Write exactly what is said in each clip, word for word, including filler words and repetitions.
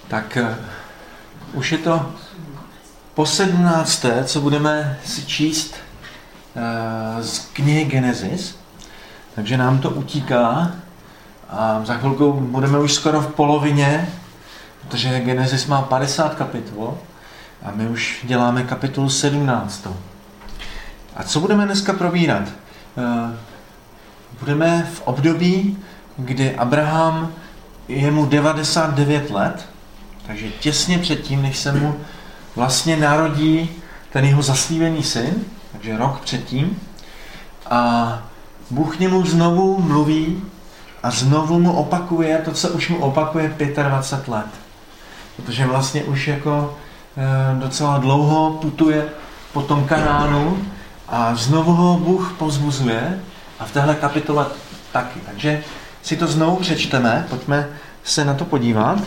Tak uh, už je to po sedmnácté, co budeme si číst uh, z knihy Genesis, takže nám to utíká a za chvilku budeme už skoro v polovině, protože Genesis má padesát kapitol a my už děláme kapitolu sedmnáct. A co budeme dneska probírat? Uh, budeme v období, kdy Abraham je mu devadesát devět let, takže těsně předtím, než se mu vlastně narodí ten jeho zaslíbený syn, takže rok předtím. A Bůh němu znovu mluví a znovu mu opakuje to, co už mu opakuje dvacet pět let. Protože vlastně už jako e, docela dlouho putuje po tom Kanánu a znovu ho Bůh povzbuzuje a v téhle kapitole taky. Takže si to znovu přečteme, pojďme se na to podívat.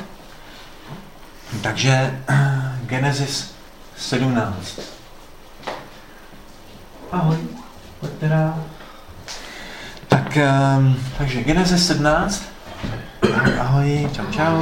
Takže Genesis sedmnáct. Ahoj, pojďte dál. Tak, um, takže Genesis sedmnáct. Ahoj, čau, čau.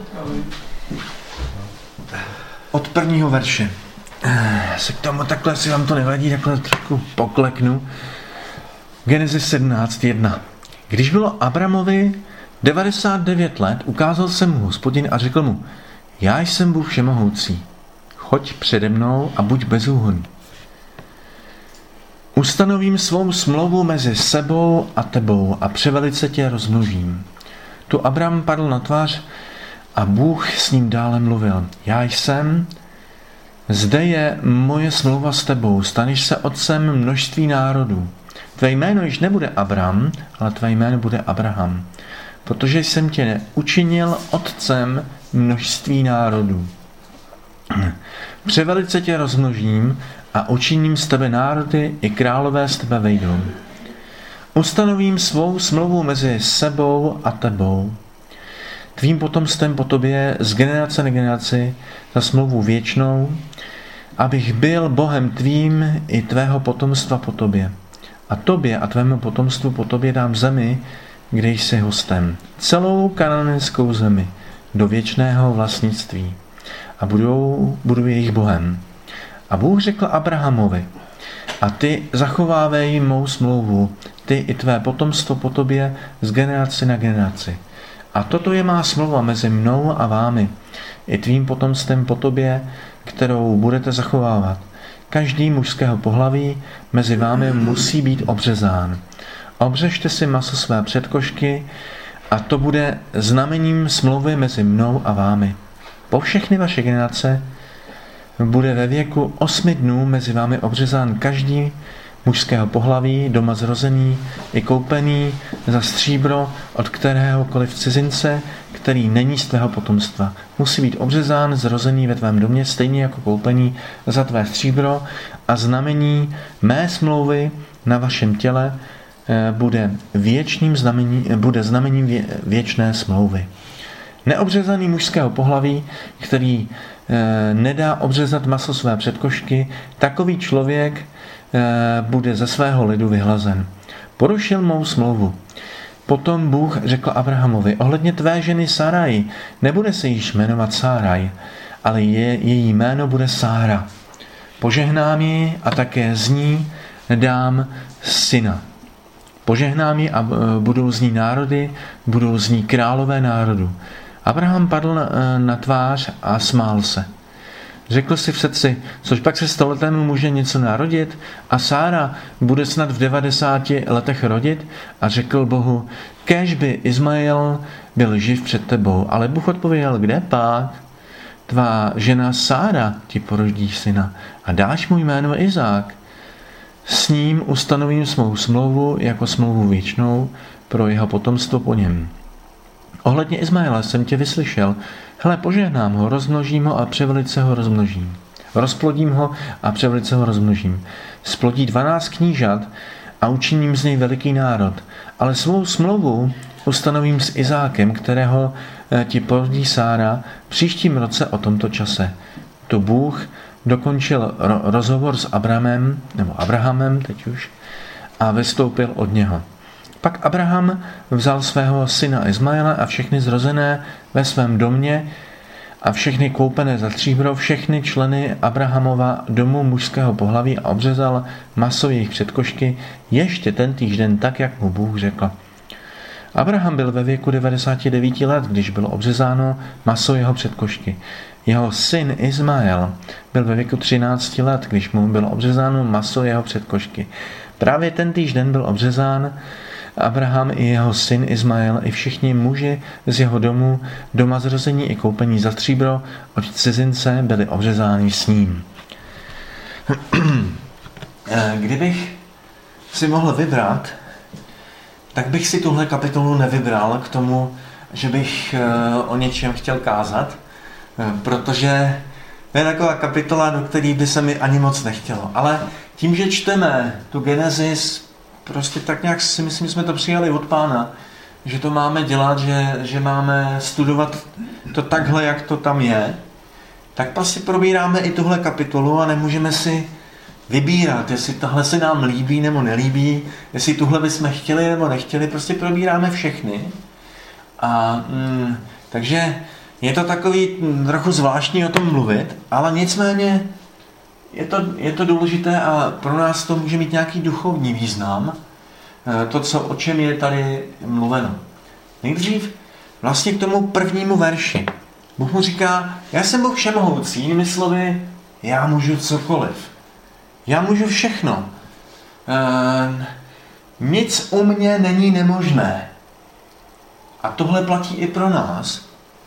Od prvního verše. Se k tomu takhle, si vám to nevadí, takhle trošku pokleknu. Genesis sedmnáct jedna. Když bylo Abramovi devadesát devět let, ukázal se mu Hospodin a řekl mu: Já jsem Bůh všemohoucí, choď přede mnou a buď bezúhonný. Ustanovím svou smlouvu mezi sebou a tebou a převelice tě rozmnožím. Tu Abram padl na tvář a Bůh s ním dále mluvil: Já jsem, zde je moje smlouva s tebou, staneš se otcem množství národů. Tvé jméno již nebude Abram, ale tvé jméno bude Abraham, protože jsem tě učinil otcem množství národů. Převelice tě rozmnožím a učiním z tebe národy, i králové z tebe vejdou. Ustanovím svou smlouvu mezi sebou a tebou, tvým potomstvem po tobě z generace na generaci za smlouvu věčnou, abych byl Bohem tvým i tvého potomstva po tobě. A tobě a tvému potomstvu po tobě dám zemi, kde jsi hostem, celou kananskou zemi, do věčného vlastnictví. A budou, budu jejich Bohem. A Bůh řekl Abrahamovi: A ty zachovávej mou smlouvu, ty i tvé potomstvo po tobě z generace na generaci. A toto je má smlouva mezi mnou a vámi, i tvým potomstvem po tobě, kterou budete zachovávat. Každý mužského pohlaví mezi vámi musí být obřezán. Obřežte si maso své předkošky a to bude znamením smlouvy mezi mnou a vámi. Po všechny vaše generace bude ve věku osmi dnů mezi vámi obřezán každý mužského pohlaví, doma zrozený i koupený za stříbro od kteréhokoliv cizince, který není z tvého potomstva. Musí být obřezán, zrozený ve tvém domě, stejně jako koupený za tvé stříbro, a znamení mé smlouvy na vašem těle bude, věčným znamení, bude znamením vě, věčné smlouvy. Neobřezaný mužského pohlaví, který e, nedá obřezat maso své předkošky, takový člověk e, bude ze svého lidu vyhlazen. Porušil mou smlouvu. Potom Bůh řekl Abrahamovi: ohledně tvé ženy Sarai, nebude se již jmenovat Sáraj, ale je, její jméno bude Sára. Požehnám ji a také z ní dám syna. Požehnám ji a budou z ní národy, budou z ní králové národu. Abraham padl na, na tvář a smál se. Řekl si v srdci: což pak se stoletému může něco narodit? A Sára bude snad v devadesáti letech rodit? A řekl Bohu: kéž by Izmael byl živ před tebou. Ale Bůh odpověděl: kde pak? Tvá žena Sára ti porodí syna a dáš mu jméno Izák. S ním ustanovím svou smlouvu jako smlouvu věčnou pro jeho potomstvo po něm. Ohledně Izmaela jsem tě vyslyšel. Hle, požehnám ho, rozmnožím ho a převelice ho rozmnožím. Rozplodím ho a převelice ho rozmnožím. Splodí dvanáct knížat a učiním z něj veliký národ. Ale svou smlouvu ustanovím s Izákem, kterého ti porodí Sára příštím roce o tomto čase. To Bůh dokončil ro- rozhovor s Abrahamem, nebo Abrahamem teď už, a vystoupil od něho. Pak Abraham vzal svého syna Izmaela a všechny zrozené ve svém domě a všechny koupené za stříbro, všechny členy Abrahamova domu mužského pohlaví a obřezal maso jejich předkošky ještě tentýž den tak, jak mu Bůh řekl. Abraham byl ve věku devadesáti devíti let, když bylo obřezáno maso jeho předkošky. Jeho syn Izmael byl ve věku třinácti let, když mu bylo obřezáno maso jeho předkošky. Právě tentýž den byl obřezán Abraham i jeho syn Izmael i všichni muži z jeho domu, doma zrození i koupení za stříbro od cizince byli obřezáni s ním. Kdybych si mohl vybrat, tak bych si tuhle kapitolu nevybral k tomu, že bych o něčem chtěl kázat, protože to je taková kapitola, do které by se mi ani moc nechtělo. Ale tím, že čteme tu Genesis, prostě tak nějak si myslím, že jsme to přijali od Pána, že to máme dělat, že, že máme studovat to takhle, jak to tam je, tak prostě probíráme i tuhle kapitolu a nemůžeme si vybírat, jestli tohle se nám líbí nebo nelíbí, jestli tuhle bychom chtěli nebo nechtěli, prostě probíráme všechny. A mm, takže je to takový trochu zvláštní o tom mluvit, ale nicméně je to, je to důležité a pro nás to může mít nějaký duchovní význam, to, co, o čem je tady mluveno. Nejdřív vlastně k tomu prvnímu verši. Bůh mu říká, já jsem Bůh všemohoucí, jinými slovy, já můžu cokoliv. Já můžu všechno. E, nic u mě není nemožné. A tohle platí i pro nás.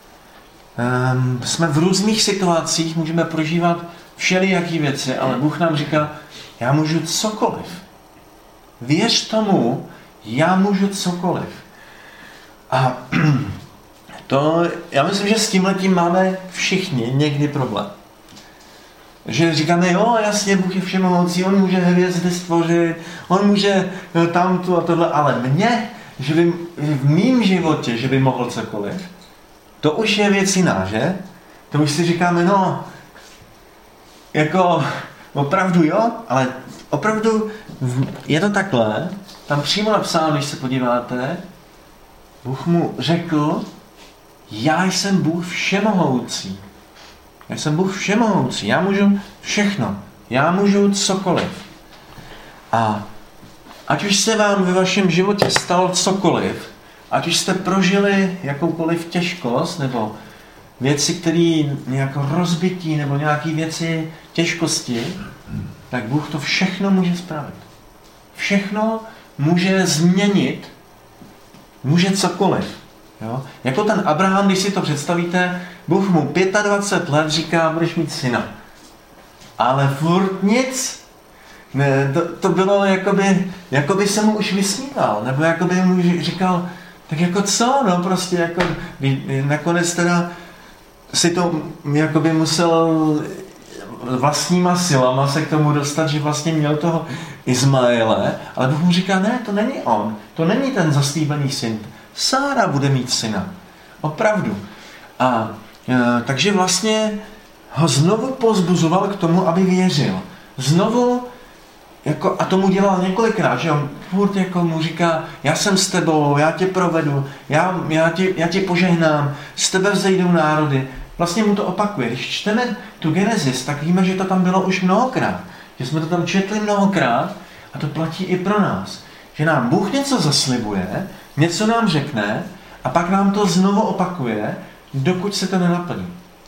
E, jsme v různých situacích, můžeme prožívat všelijaký věci, ale Bůh nám říká, já můžu cokoliv. Věř tomu, já můžu cokoliv. A to, já myslím, že s tímhletím máme všichni někdy problém. Že říkáme, jo, jasně, Bůh je všemohoucí, on může hvězdy stvořit, on může tamtu a tohle, ale mě, že by v mým životě, že by mohl cokoliv, to už je věc jiná, že? To už si říkáme, no, jako opravdu jo, ale opravdu je to takhle, tam přímo napsáno, když se podíváte, Bůh mu řekl, já jsem Bůh všemohoucí. Já jsem Bůh všemohoucí, já můžu všechno, já můžu cokoliv. A ať už se vám ve vašem životě stalo cokoliv, ať už jste prožili jakoukoliv těžkost, nebo věci, které nějakou rozbití, nebo nějaké věci těžkosti, tak Bůh to všechno může spravit. Všechno může změnit, může cokoliv. Jo? Jako ten Abraham, když si to představíte, Bůh mu dvacet pět let říká, budeš mít syna. Ale furt nic. Ne, to, to bylo, jakoby, jakoby se mu už vysmíval, nebo jakoby mu říkal, tak jako co, no prostě jako, nakonec teda si to jakoby musel vlastníma silama se k tomu dostat, že vlastně měl toho Izmaele, ale Bůh mu říká, ne, to není on, to není ten zaslíbený syn, Sára bude mít syna, opravdu. A e, takže vlastně ho znovu pozbuzoval k tomu, aby věřil. Znovu, jako, a tomu dělal několikrát, že on furt jako mu říká, já jsem s tebou, já tě provedu, já, já, tě, já tě požehnám, z tebe vzejdou národy. Vlastně mu to opakuje. Když čteme tu Genesis, tak víme, že to tam bylo už mnohokrát. Že jsme to tam četli mnohokrát a to platí i pro nás. Že nám Bůh něco zaslibuje, něco nám řekne a pak nám to znovu opakuje, dokud se to nenaplní.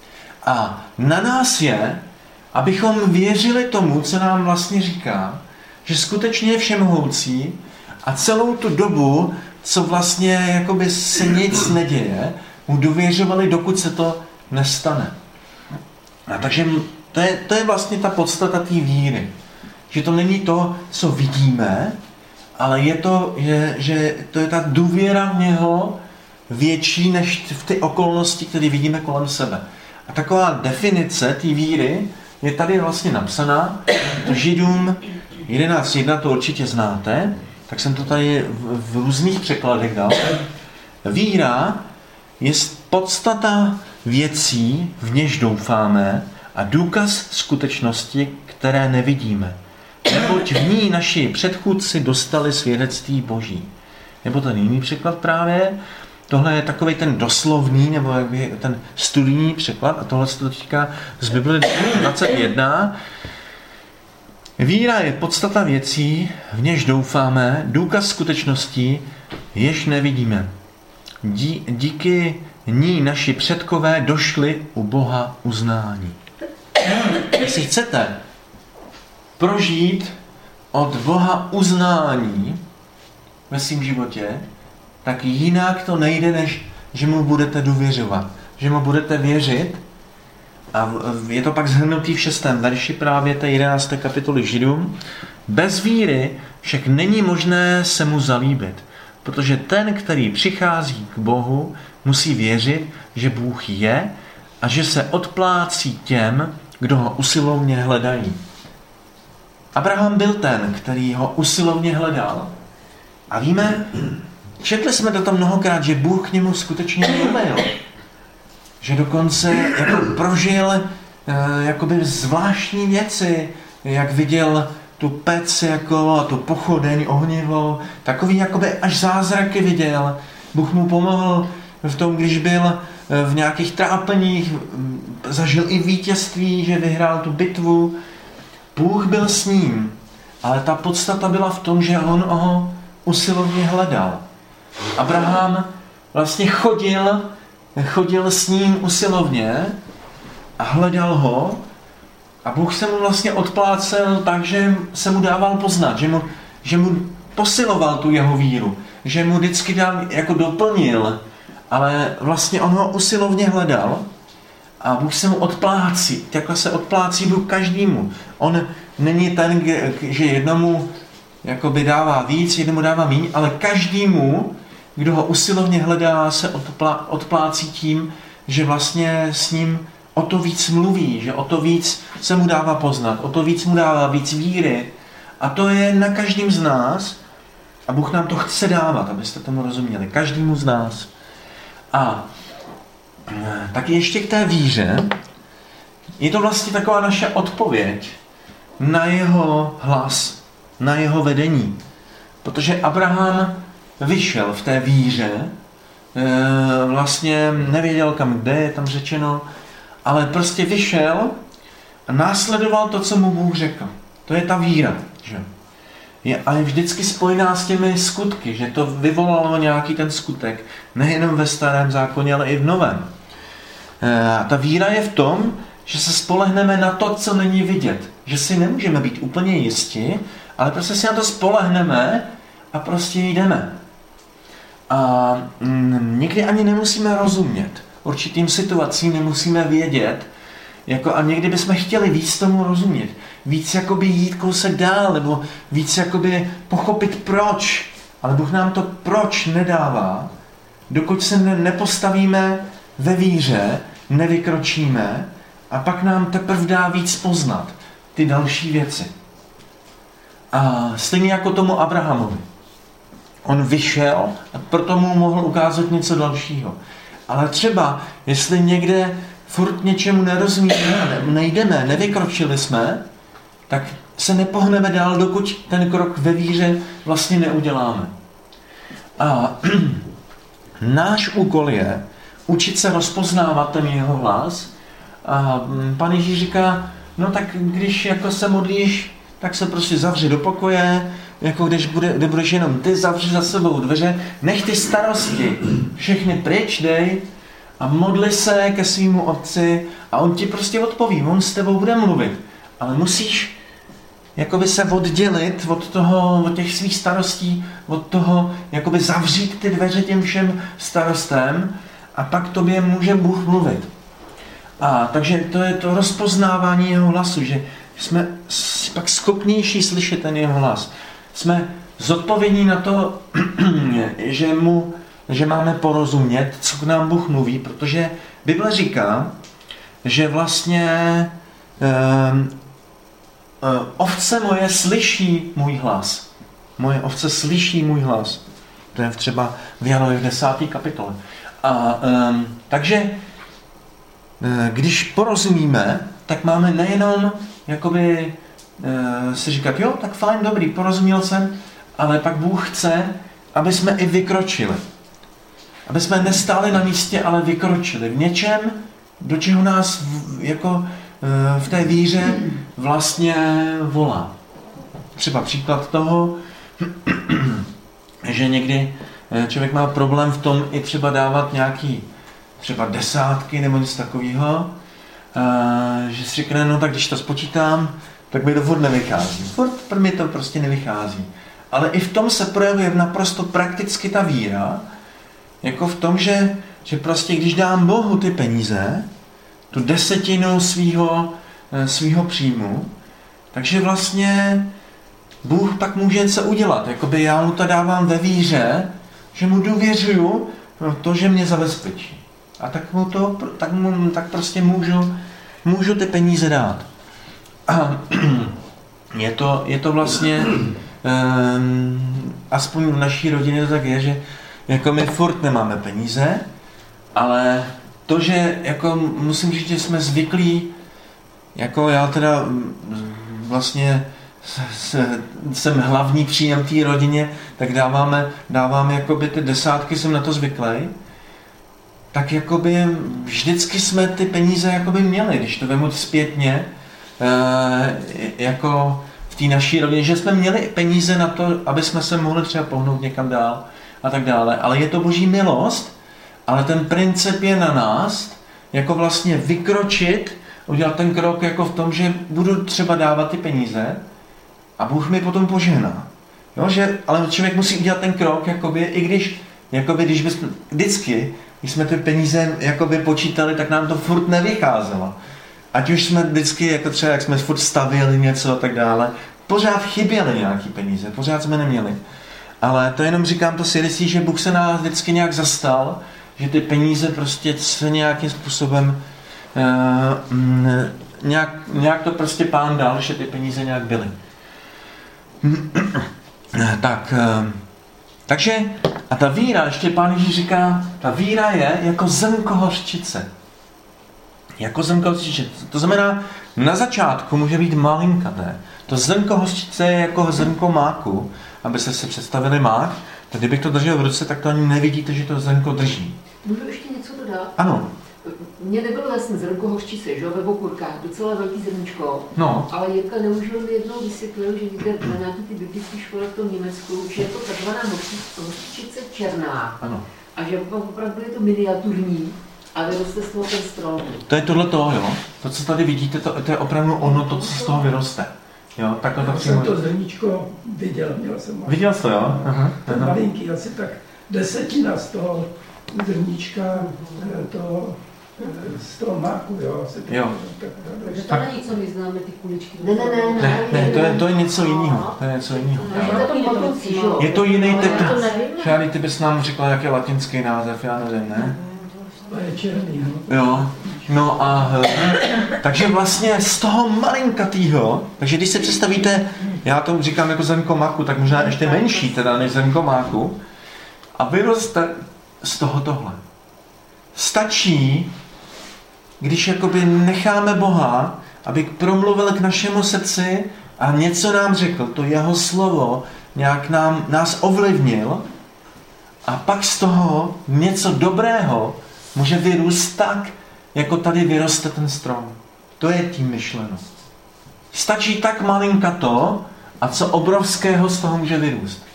A na nás je, abychom věřili tomu, co nám vlastně říká, že skutečně je všemohoucí a celou tu dobu, co vlastně jakoby se nic neděje, mu důvěřovali, dokud se to nestane. A takže to je, to je vlastně ta podstata té víry. Že to není to, co vidíme, ale je to, že, že to je ta důvěra v něho větší než v ty okolnosti, které vidíme kolem sebe. A taková definice té víry je tady vlastně napsaná. Židům jedenáct jedna, to určitě znáte, tak jsem to tady v, v různých překladech dal. Víra je podstata věcí, v něž doufáme, a důkaz skutečnosti, které nevidíme. Neboť v ní naši předchůdci dostali svědectví Boží. Nebo ten jiný překlad právě, tohle je takový ten doslovný, nebo jakby ten studijní překlad, a tohle se to týká z Bible dvacet jedna. Víra je podstata věcí, v něž doufáme, důkaz skutečností, jež nevidíme. Dí, díky ní naši předkové došli u Boha uznání. Jestli chcete prožít od Boha uznání ve svém životě, tak jinak to nejde, než že mu budete důvěřovat. Že mu budete věřit. A je to pak shrnutý v šestém verši právě té jedenácté kapitoly Židům. Bez víry však není možné se mu zalíbit, protože ten, který přichází k Bohu, musí věřit, že Bůh je a že se odplácí těm, kdo ho usilovně hledají. Abraham byl ten, který ho usilovně hledal. A víme, četli jsme to tam mnohokrát, že Bůh k němu skutečně mluvil. Že dokonce jako prožil eh, jakoby zvláštní věci, jak viděl tu pec jako, a tu pochodeň ohnivo, takový jakoby až zázraky viděl. Bůh mu pomohl v tom, když byl v nějakých trápeních, zažil i vítězství, že vyhrál tu bitvu. Bůh byl s ním, ale ta podstata byla v tom, že on ho usilovně hledal. Abraham vlastně chodil, chodil s ním usilovně a hledal ho a Bůh se mu vlastně odplácel tak, že se mu dával poznat, že mu, že mu posiloval tu jeho víru, že mu vždycky dal, jako doplnil, ale vlastně on ho usilovně hledal a Bůh se mu odplácí. Takhle se odplácí Bůh každému. On není ten, že jednomu jakoby dává víc, jednomu dává míň, ale každému, kdo ho usilovně hledá, se odplá, odplácí tím, že vlastně s ním o to víc mluví, že o to víc se mu dává poznat, o to víc mu dává víc víry. A to je na každém z nás a Bůh nám to chce dávat, abyste tomu rozuměli. Každému z nás. A tak ještě k té víře. Je to vlastně taková naše odpověď na jeho hlas, na jeho vedení. Protože Abraham vyšel v té víře, vlastně nevěděl kam kde, je tam řečeno, ale prostě vyšel a následoval to, co mu Bůh řekl. To je ta víra. Že? Je, a je vždycky spojená s těmi skutky, že to vyvolalo nějaký ten skutek, nejenom ve starém zákoně, ale i v novém. A ta víra je v tom, že se spolehneme na to, co není vidět. Že si nemůžeme být úplně jisti, ale prostě si na to spolehneme a prostě jdeme. A mm, někdy ani nemusíme rozumět. Určitým situacím nemusíme vědět, jako, a někdy bychom chtěli víc tomu rozumět. Víc jakoby jít kousek dál, nebo víc jakoby pochopit proč. Ale Bůh nám to proč nedává, dokud se ne, nepostavíme ve víře, nevykročíme a pak nám teprve dá víc poznat ty další věci. A stejně jako tomu Abrahamovi. On vyšel a proto mu mohl ukázat něco dalšího. Ale třeba, jestli někde furt něčemu nerozumíme, nejdeme, nevykročili jsme, tak se nepohneme dál, dokud ten krok ve víře vlastně neuděláme. A náš úkol je učit se rozpoznávat ten jeho hlas. A Pán Ježíš říká, no tak když jako se modlíš, tak se prostě zavři do pokoje, jako když bude, kde budeš jenom ty, zavři za sebou dveře, nech ty starosti všechny pryč dej a modli se ke svýmu otci a on ti prostě odpoví, on s tebou bude mluvit, ale musíš jakoby se oddělit od toho, od těch svých starostí, od toho, jakoby zavřít ty dveře těm všem starostem a pak tobě může Bůh mluvit. A takže to je to rozpoznávání jeho hlasu, že jsme pak schopnější slyšet ten jeho hlas. Jsme zodpovědní na to, že, mu, že máme porozumět, co k nám Bůh mluví, protože Bible říká, že vlastně um, uh, ovce moje slyší můj hlas. Moje ovce slyší můj hlas. To je třeba v Janově v desáté kapitole. A um, takže když porozumíme, tak máme nejenom jakoby e, si říkat, jo, tak fajn, dobrý, porozuměl jsem, ale pak Bůh chce, aby jsme i vykročili. aby jsme nestáli na místě, ale vykročili v něčem, do čeho nás v, jako v té víře vlastně volá. Třeba příklad toho, že někdy člověk má problém v tom i třeba dávat nějaký třeba desátky nebo něco takového, že si řekne, no tak když to spočítám, tak mi to furt nevychází. Furt pro mě to prostě nevychází. Ale i v tom se projevuje naprosto prakticky ta víra, jako v tom, že, že prostě když dám Bohu ty peníze, tu desetinu svýho, svýho příjmu, takže vlastně Bůh pak může něco udělat. Jakoby já mu to dávám ve víře, že mu důvěřuju to, že mě zabezpečí. A tak mu to, tak, mu, tak prostě můžu, můžu ty peníze dát. A je to, je to vlastně, um, aspoň v naší rodině to tak je, že jako my furt nemáme peníze, ale to, že jako musím říct, že jsme zvyklí, jako já teda vlastně jsem hlavní příjem té rodině, tak dáváme, dáváme jakoby ty desátky, jsem na to zvyklý, tak jakoby vždycky jsme ty peníze jakoby měli, když to vemu zpětně, e, jako v té naší rodině, že jsme měli peníze na to, aby jsme se mohli třeba pohnout někam dál a tak dále, ale je to Boží milost, ale ten princip je na nás, jako vlastně vykročit, udělat ten krok jako v tom, že budu třeba dávat ty peníze a Bůh mi potom požehná. Jo, že, ale člověk musí udělat ten krok, jakoby, i když, jakoby, když bychom, vždycky, když jsme ty peníze jakoby počítali, tak nám to furt nevycházelo. Ať už jsme vždycky, jako třeba, jak jsme furt stavili něco a tak dále, pořád chyběly nějaký peníze, pořád jsme neměli. Ale to jenom říkám to svědectví, že Bůh se nás vždycky nějak zastal, že ty peníze prostě se nějakým způsobem uh, nějak, nějak to prostě Pán dal, že ty peníze nějak byly. tak, uh, takže a ta víra, ještě Pán Ježíš říká, ta víra je jako zrnko hořčice. Jako zrnko hořčice. To znamená, na začátku může být malinkaté. To zrnko hořčice je jako zrnko máku, abyste si představili mák, tak kdybych to držel v ruce, tak to ani nevidíte, že to zrnko drží. Můžu ještě něco dodat? Ano. Mně nebylo vlastně zrnko hořčice, že jo, ve okurkách, docela velký zrnčko, no. Ale Jirka Neužil mi jednou vysvětlil, že někde na nějaký ty biblické škole v tom Německu, že je to takzvaná hořčice černá. Ano. A že opravdu je to miniaturní a vyroste z toho ten strom. To je tohle toho, jo. To, co tady vidíte, to, to je opravdu ono, to, co z toho vyroste. Jo, takhle to jsem to zrníčko viděl, měl jsem ho. Viděl jsi to, jo? Aha, ten aha. Malinký, asi tak desetina z toho zrníčka, to, z toho máku, jo. Asi jo. Tak, takže to není, co my známe, ty kuličky. Ne, ne, ne, ne, ne to, je, to je něco jiného. To je něco jiného. Je to jiný typ. Šády, ty bys nám řekla, jaký je latinský název, já nevím, ne? To je černý, no. Jo. No a takže vlastně z toho malinkatýho, takže když si představíte, já to říkám jako zrnko máku, tak možná ještě menší teda než zrnko máku, a vyroste z toho tohle. Stačí, když jakoby necháme Boha, aby promluvil k našemu srdci a něco nám řekl, to jeho slovo nějak nám, nás ovlivnil a pak z toho něco dobrého může vyrůst tak, jako tady vyroste ten strom. To je tím myšleno. Stačí tak malinkato a co obrovského z toho může vyrůst.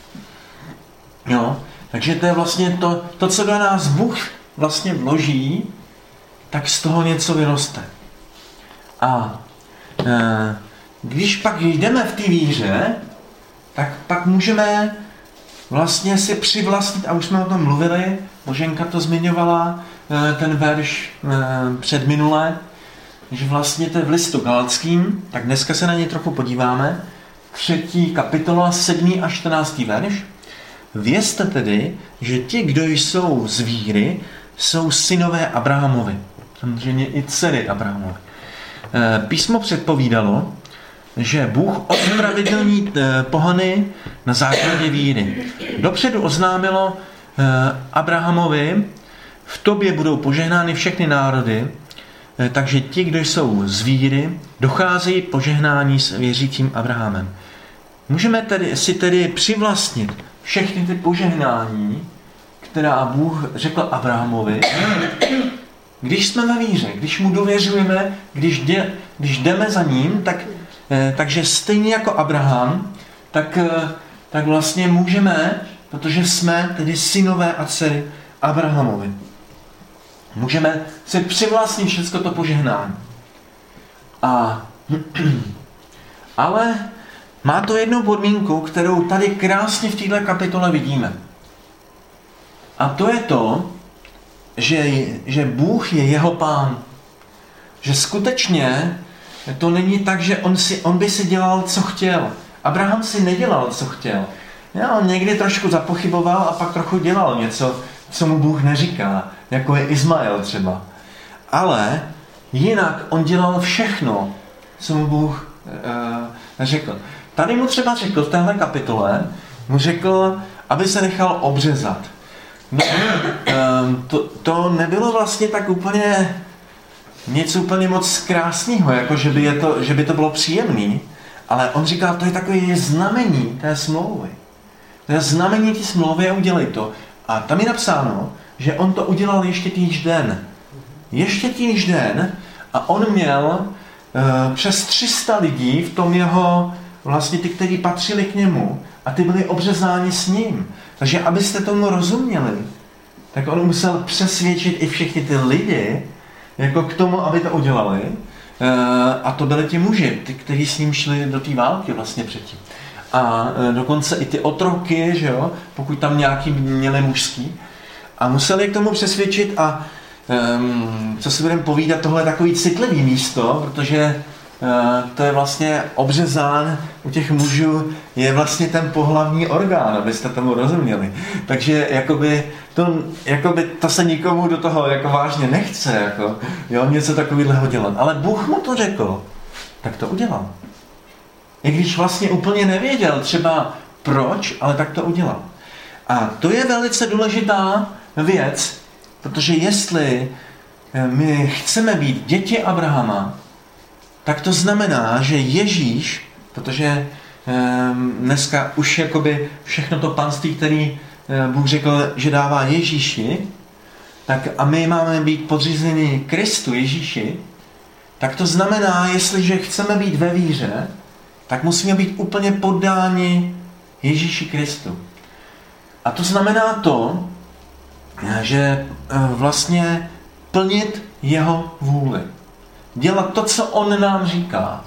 Jo? Takže to je vlastně to, to, co do nás Bůh vlastně vloží, tak z toho něco vyroste. A e, když pak jdeme v té víře, tak pak můžeme vlastně si přivlastnit, a už jsme o tom mluvili, Boženka to zmiňovala, ten verš před minulé, že vlastně to je v listu Galackým, tak dneska se na něj trochu podíváme. Třetí kapitola, sedmý a čtrnáctý verš. Vězte tedy, že ti, kdo jsou z víry, jsou synové Abrahamovi. Samozřejmě i dcery Abrahamovi. Písmo předpovídalo, že Bůh ospravedlní pohany na základě víry. Dopředu oznámilo Abrahamovi, v tobě budou požehnány všechny národy, takže ti, kdo jsou z víry, docházejí požehnání s věřícím Abrahamem. Můžeme tedy, si tedy přivlastnit všechny ty požehnání, která Bůh řekl Abrahamovi, když jsme ve víře, když mu důvěřujeme, když, dě, když jdeme za ním, tak, eh, takže stejně jako Abraham, tak, eh, tak vlastně můžeme, protože jsme tedy synové a dcery Abrahamovi. Můžeme si přivlastnit všechno to požehnání. A, ale má to jednu podmínku, kterou tady krásně v této kapitole vidíme. A to je to, že, že Bůh je jeho pán. Že skutečně to není tak, že on, si, on by si dělal, co chtěl. Abraham si nedělal, co chtěl. Já, on někdy trošku zapochyboval a pak trochu dělal něco, co mu Bůh neříká. Jako je Izmael třeba. Ale jinak on dělal všechno, co mu Bůh e, řekl. Tady mu třeba řekl v téhle kapitole, mu řekl, aby se nechal obřezat. No, e, to, to nebylo vlastně tak úplně něco úplně moc krásného, jako že by, je to, že by to bylo příjemný, ale on říkal, to je takové znamení té smlouvy. To je znamení té smlouvy a udělej to. A tam je napsáno, že on to udělal ještě týž den. Ještě týž den a on měl uh, přes tři sta lidí v tom jeho, vlastně ty, kteří patřili k němu a ty byli obřezáni s ním. Takže abyste tomu rozuměli, tak on musel přesvědčit i všechny ty lidi, jako k tomu, aby to udělali. Uh, a to byli ti muži, ty, kteří s ním šli do té války vlastně předtím. A uh, dokonce i ty otroky, že jo, pokud tam nějaký měli mužský. A museli k tomu přesvědčit a um, co si budeme povídat, tohle je takový citlivý místo, protože uh, to je vlastně obřezán u těch mužů, je vlastně ten pohlavní orgán, abyste tomu rozuměli. Takže jakoby to, jakoby to se nikomu do toho jako vážně nechce, jako, jo, něco takového dělat. Ale Bůh mu to řekl, tak to udělal. I když vlastně úplně nevěděl třeba proč, ale tak to udělal. A to je velice důležitá věc, protože jestli my chceme být děti Abrahama, tak to znamená, že Ježíš, protože dneska už jakoby všechno to panství, který Bůh řekl, že dává Ježíši, tak a my máme být podřízeni Kristu Ježíši, tak to znamená, jestliže chceme být ve víře, tak musíme být úplně poddáni Ježíši Kristu. A to znamená to, že vlastně plnit jeho vůli. Dělat to, co on nám říká.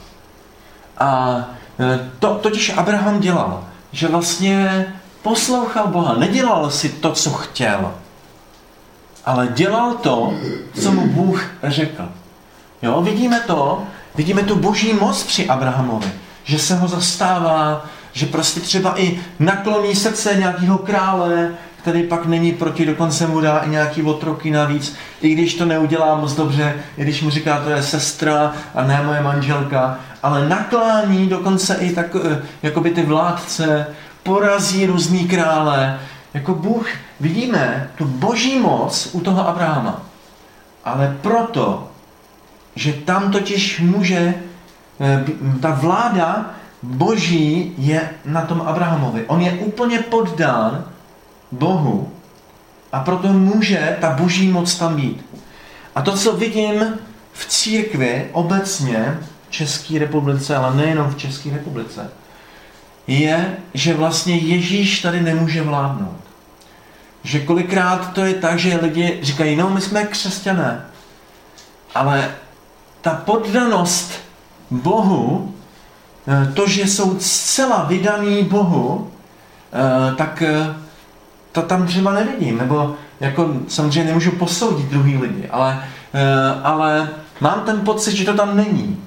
A to totiž Abraham dělal, že vlastně poslouchal Boha, nedělal si to, co chtěl, ale dělal to, co mu Bůh řekl. Jo, vidíme to, vidíme tu boží moc při Abrahamovi, že se ho zastává, že prostě třeba i nakloní srdce nějakého krále, který pak není proti, dokonce mu dá i nějaký otroky navíc, i když to neudělá moc dobře, i když mu říká, to je sestra a ne moje manželka, ale naklání dokonce i tak, jakoby ty vládce, porazí různý krále. Jako Bůh, vidíme tu boží moc u toho Abrahama. Ale proto, že tam totiž může, ta vláda boží je na tom Abrahamovi. On je úplně poddán Bohu a proto může ta boží moc tam být. A to, co vidím v církvi obecně v České republice, ale nejenom v České republice, je, že vlastně Ježíš tady nemůže vládnout. Že kolikrát to je tak, že lidi říkají, no my jsme křesťané, ale ta poddanost Bohu, to, že jsou zcela vydaný Bohu, tak to tam třeba nevidím, nebo jako samozřejmě nemůžu posoudit druhý lidi, ale, ale mám ten pocit, že to tam není.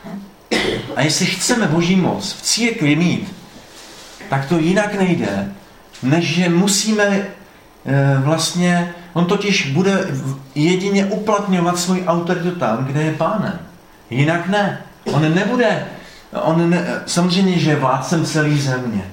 A jestli chceme boží moc v církvi mít, tak to jinak nejde, než že musíme vlastně, on totiž bude jedině uplatňovat svůj autoritu tam, kde je pánem. Jinak ne. On nebude, on ne, samozřejmě, že je vládcem celé země,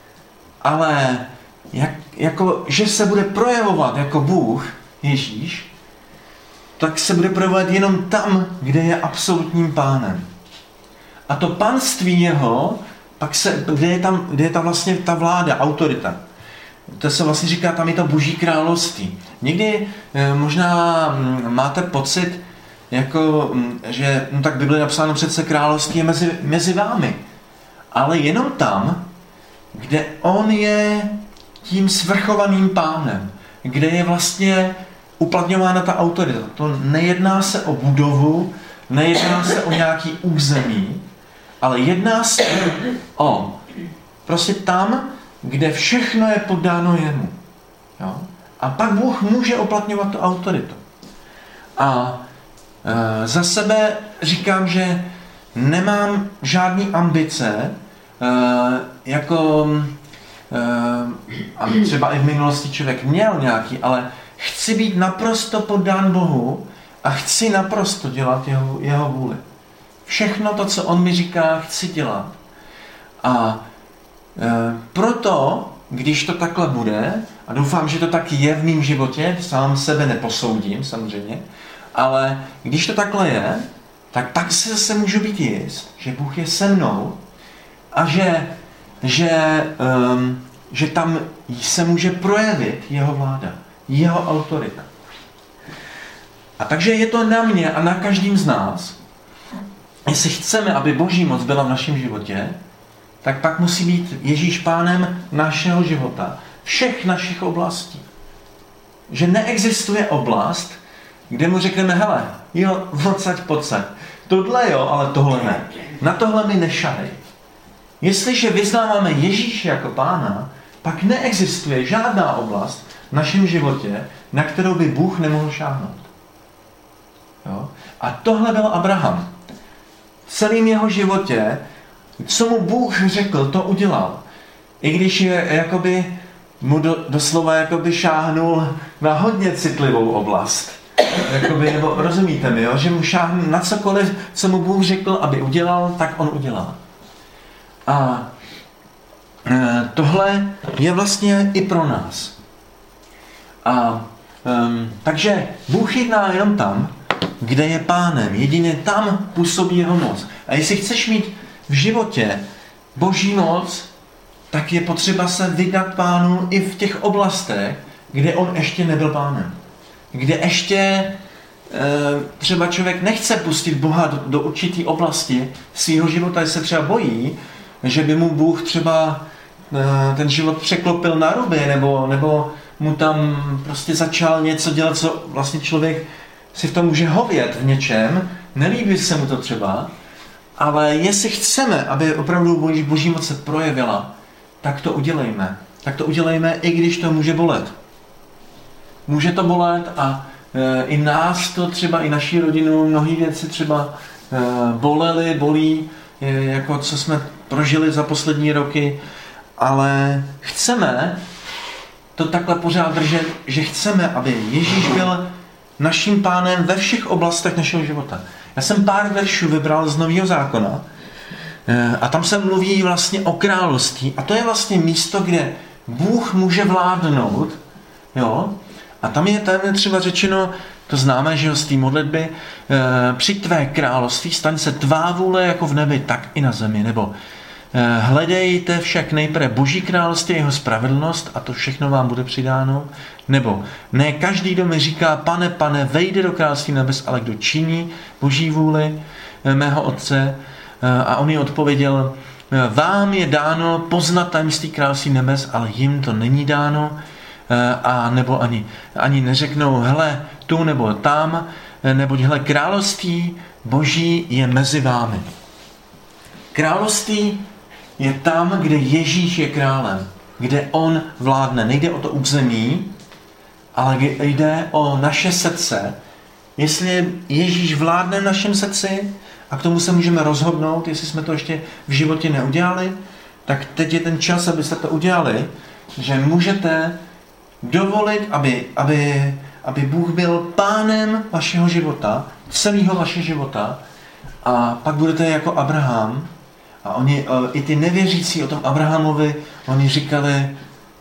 ale jak, jako, že se bude projevovat jako Bůh, Ježíš, tak se bude projevovat jenom tam, kde je absolutním pánem. A to panství jeho, pak se, kde je tam, kde je tam vlastně ta vláda, autorita, to se vlastně říká, tam je to Boží království. Někdy e, možná m, máte pocit, jako, m, že no tak Bible je napsáno přece království je mezi, mezi vámi. Ale jenom tam, kde on je tím svrchovaným pánem, kde je vlastně uplatňována ta autorita. To nejedná se o budovu, nejedná se o nějaký území, ale jedná se o prostě tam, kde všechno je poddáno jemu. Jo? A pak Bůh může uplatňovat tu autoritu. A e, za sebe říkám, že nemám žádný ambice, e, jako e, a třeba i v minulosti člověk měl nějaký, ale chci být naprosto poddán Bohu a chci naprosto dělat jeho, jeho vůli. Všechno to, co on mi říká, chci dělat. A e, proto, když to takhle bude, a doufám, že to tak je v mém životě, sám sebe neposoudím samozřejmě, ale když to takhle je, tak pak se zase můžu být jist, že Bůh je se mnou a že, že, um, že tam se může projevit jeho vláda, jeho autorita. A takže je to na mě a na každém z nás, jestli chceme, aby Boží moc byla v našem životě, tak pak musí být Ježíš pánem našeho života, všech našich oblastí. Že neexistuje oblast, kde mu řekneme, hele, jo, odsaď, pocať. Tohle jo, ale tohle ne. Na tohle mi nešahej. Jestliže vyznáváme Ježíše jako pána, pak neexistuje žádná oblast v našem životě, na kterou by Bůh nemohl šáhnout. Jo? A tohle byl Abraham. V celém jeho životě, co mu Bůh řekl, to udělal. I když je, jakoby, mu do, doslova jakoby šáhnul na hodně citlivou oblast. Jakoby, nebo rozumíte mi, jo? Že mu šáhnul na cokoliv, co mu Bůh řekl, aby udělal, tak on udělal. A e, tohle je vlastně i pro nás. A um, takže Bůh jedná jenom tam, kde je pánem. Jedině tam působí jeho moc. A jestli chceš mít v životě Boží moc, tak je potřeba se vydat pánu i v těch oblastech, kde on ještě nebyl pánem. Kde ještě e, třeba člověk nechce pustit Boha do, do určité oblasti svého života, jestli se třeba bojí, že by mu Bůh třeba e, ten život překlopil na ruby, nebo, nebo mu tam prostě začal něco dělat, co vlastně člověk si v tom může hovět v něčem, nelíbí se mu to třeba, ale jestli chceme, aby opravdu boží, boží moc se projevila, tak to udělejme. Tak to udělejme, i když to může bolet. Může to bolet a e, i nás to třeba, i naší rodinu, mnohé věci třeba e, bolely, bolí, e, jako co jsme prožili za poslední roky, ale chceme to takhle pořád držet, že chceme, aby Ježíš byl naším pánem ve všech oblastech našeho života. Já jsem pár veršů vybral z Nového zákona a tam se mluví vlastně o království a to je vlastně místo, kde Bůh může vládnout, jo? A tam je, tam je třeba řečeno, to známe, že z té modlitby, při tvé království staň se tvá vůle jako v nebi, tak i na zemi, nebo hledejte však nejprve Boží království, jeho spravedlnost a to všechno vám bude přidáno. Nebo ne každý, kdo mi říká, pane, pane, vejde do království nebes, ale kdo činí Boží vůli mého Otce. A on jí odpověděl, vám je dáno poznat tajemství království nebes, ale jim to není dáno. A nebo ani, ani neřeknou, hele, tu nebo tam, neboť hele, království Boží je mezi vámi. Království je tam, kde Ježíš je králem, kde on vládne. Nejde o to území, ale jde o naše srdce. Jestli Ježíš vládne v našem srdci, a k tomu se můžeme rozhodnout, jestli jsme to ještě v životě neudělali, tak teď je ten čas, abyste to udělali, že můžete dovolit, aby, aby, aby Bůh byl pánem vašeho života, celého vašeho života, a pak budete jako Abraham. A oni, i ty nevěřící o tom Abrahamovi, oni říkali,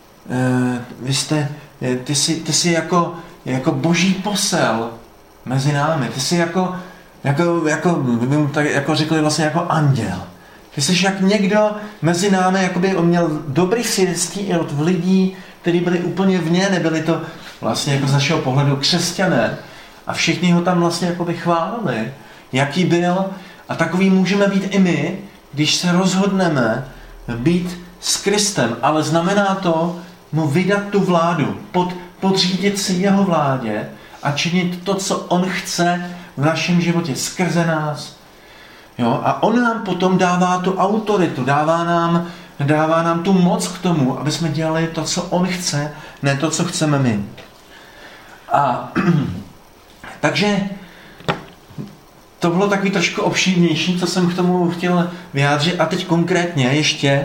vy jste, ty jsi, ty jsi jako, jako boží posel mezi námi, ty jsi jako, jako, jako, by mu tak jako řekli vlastně jako anděl. Ty jsi jak někdo mezi námi, jakoby on měl dobrý svědectví i od lidí, kteří byli úplně vně, nebyli to vlastně jako z našeho pohledu křesťané. A všichni ho tam vlastně jako by chválili, jaký byl. A takový můžeme být i my, když se rozhodneme být s Kristem. Ale znamená to mu vydat tu vládu, pod, podřídit si jeho vládě a činit to, co on chce v našem životě, skrze nás. Jo? A on nám potom dává tu autoritu, dává nám, dává nám tu moc k tomu, aby jsme dělali to, co on chce, ne to, co chceme my. A takže to bylo takový trošku obšírnější, co jsem k tomu chtěl vyjádřit. A teď konkrétně ještě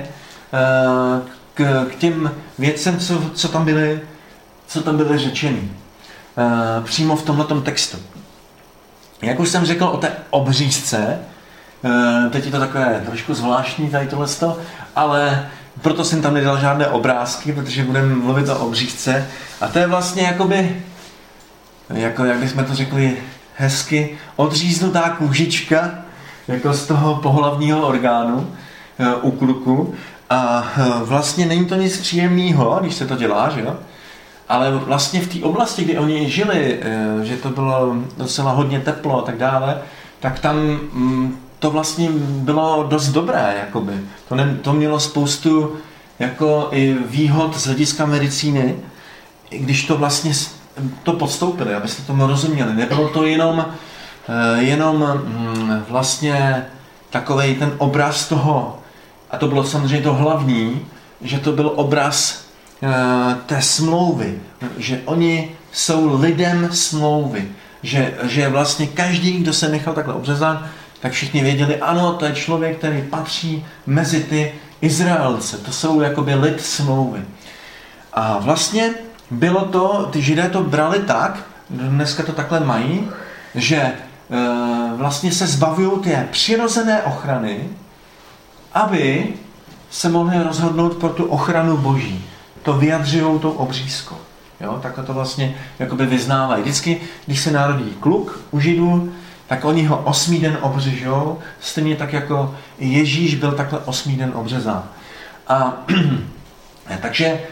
k, k těm věcem, co, co, tam byly, co tam byly řečeny. Přímo v tomhletom textu. Jak už jsem řekl o té obřízce, teď je to takové trošku zvláštní tady tohleto, ale proto jsem tam nedal žádné obrázky, protože budeme mluvit o obřízce. A to je vlastně jakoby, jako, jak bychom to řekli hezky, odříznutá kůžička jako z toho pohlavního orgánu u kluku. A vlastně není to nic příjemného, když se to dělá, že jo? Ale vlastně v té oblasti, kdy oni žili, že to bylo docela hodně teplo a tak dále, tak tam to vlastně bylo dost dobré, jakoby. To, ne, to mělo spoustu jako i výhod z hlediska medicíny, když to vlastně to podstoupili, abyste tomu rozuměli. Nebylo to jenom, jenom vlastně takovej ten obraz toho, a to bylo samozřejmě to hlavní, že to byl obraz té smlouvy, že oni jsou lidem smlouvy, že, že vlastně každý, kdo se nechal takhle obřezat, tak všichni věděli, ano, to je člověk, který patří mezi ty Izraelce, to jsou jakoby lid smlouvy. A vlastně bylo to, ty Židé to brali tak, dneska to takhle mají, že e, vlastně se zbavují té přirozené ochrany, aby se mohli rozhodnout pro tu ochranu Boží. To vyjadřují tou obřízkou. Jo? Takhle to vlastně jakoby vyznávají. Vždycky, když se narodí kluk u Židů, tak oni ho osmý den obřežou, stejně tak jako Ježíš byl takhle osmý den obřezán. A takže e,